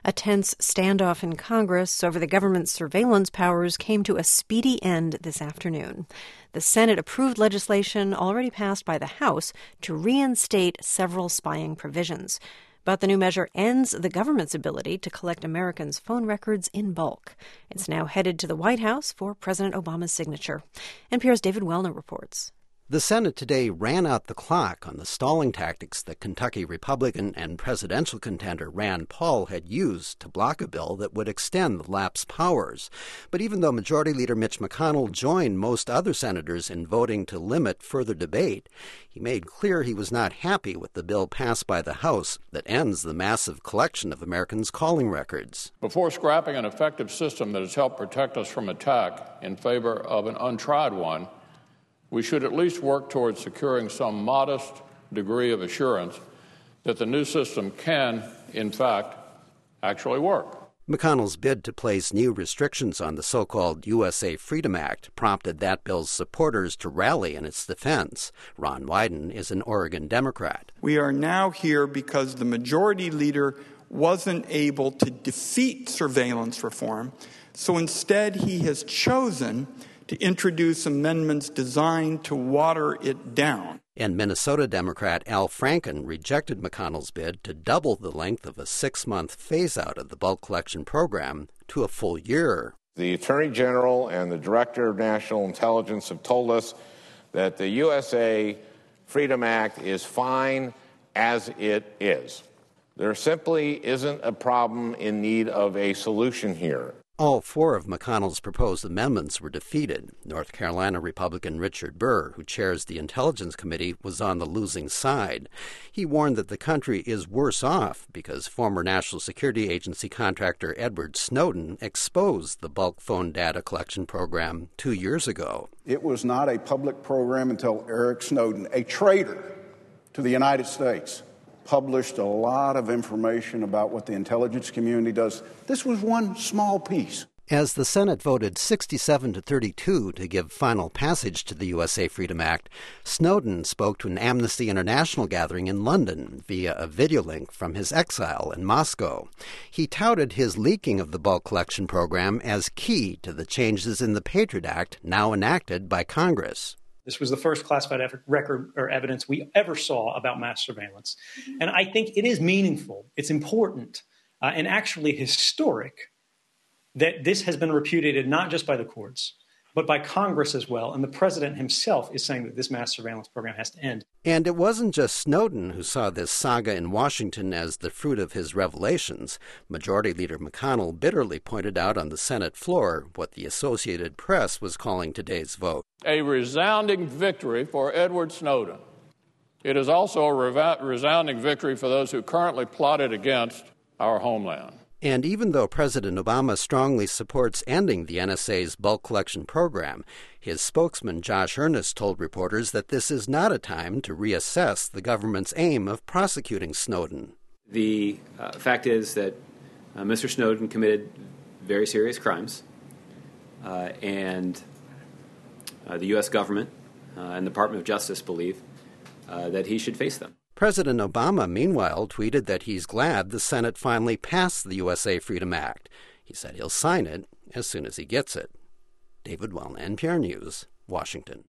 A tense standoff in Congress over the government's surveillance powers came to a speedy end this afternoon. The Senate approved legislation already passed by the House to reinstate several spying provisions. But the new measure ends the government's ability to collect Americans' phone records in bulk. It's now headed to the White House for President Obama's signature. NPR's David Wellner reports. The Senate today ran out the clock on the stalling tactics that Kentucky Republican and presidential contender Rand Paul had used to block a bill that would extend the lapsed powers. But even though Majority Leader Mitch McConnell joined most other senators in voting to limit further debate, he made clear he was not happy with the bill passed by the House that ends the massive collection of Americans' calling records. Before scrapping an effective system that has helped protect us from attack in favor of an untried one, we should at least work towards securing some modest degree of assurance that the new system can, in fact, actually work. McConnell's bid to place new restrictions on the so-called USA Freedom Act prompted that bill's supporters to rally in its defense. Ron Wyden is an Oregon Democrat. We are now here because the majority leader wasn't able to defeat surveillance reform, so instead he has chosen to introduce amendments designed to water it down. And Minnesota Democrat Al Franken rejected McConnell's bid to double the length of a 6-month phase-out of the bulk collection program to a full year. The Attorney General and the Director of National Intelligence have told us that the USA Freedom Act is fine as it is. There simply isn't a problem in need of a solution here. All 4 of McConnell's proposed amendments were defeated. North Carolina Republican Richard Burr, who chairs the Intelligence Committee, was on the losing side. He warned that the country is worse off because former National Security Agency contractor Edward Snowden exposed the bulk phone data collection program 2 years ago. It was not a public program until Eric Snowden, a traitor to the United States, published a lot of information about what the intelligence community does. This was one small piece. As the Senate voted 67-32 to give final passage to the USA Freedom Act, Snowden spoke to an Amnesty International gathering in London via a video link from his exile in Moscow. He touted his leaking of the bulk collection program as key to the changes in the Patriot Act now enacted by Congress. This was the first classified record or evidence we ever saw about mass surveillance. And I think it is meaningful, it's important, and actually historic that this has been repudiated not just by the courts, but by Congress as well. And the president himself is saying that this mass surveillance program has to end. And it wasn't just Snowden who saw this saga in Washington as the fruit of his revelations. Majority Leader McConnell bitterly pointed out on the Senate floor what the Associated Press was calling today's vote A resounding victory for Edward Snowden. It is also a resounding victory for those who currently plotted against our homeland. And even though President Obama strongly supports ending the NSA's bulk collection program, his spokesman Josh Earnest told reporters that this is not a time to reassess the government's aim of prosecuting Snowden. The fact is that Mr. Snowden committed very serious crimes, and the U.S. government and the Department of Justice believe that he should face them. President Obama, meanwhile, tweeted that he's glad the Senate finally passed the USA Freedom Act. He said he'll sign it as soon as he gets it. David Wellner, NPR News, Washington.